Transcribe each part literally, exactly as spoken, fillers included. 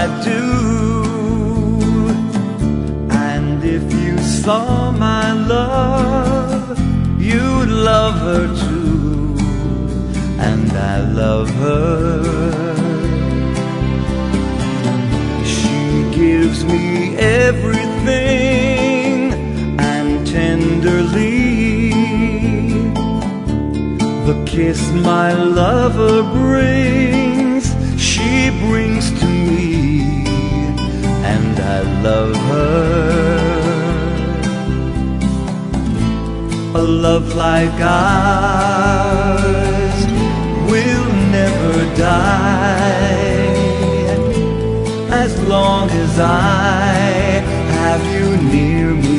do. And if you saw my love, you'd love her too. And I love her. She gives me everything, and tenderly the kiss my lover brings, she brings to me, and I love her. A love like ours will never die, as long as I have you near me.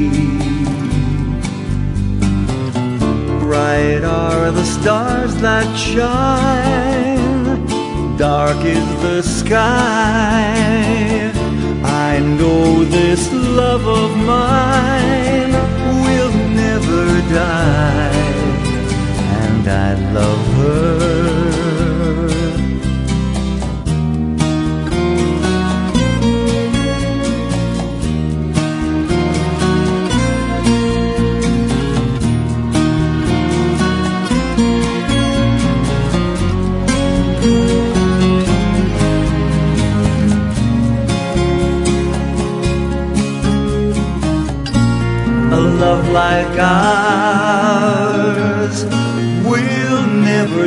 Bright are the stars that shine, dark is the sky. I know this love of mine will never die, and I love her. A love like ours will never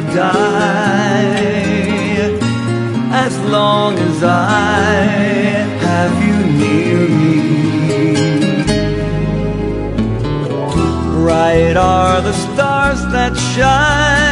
die, as long as I have you near me. Bright are the stars that shine,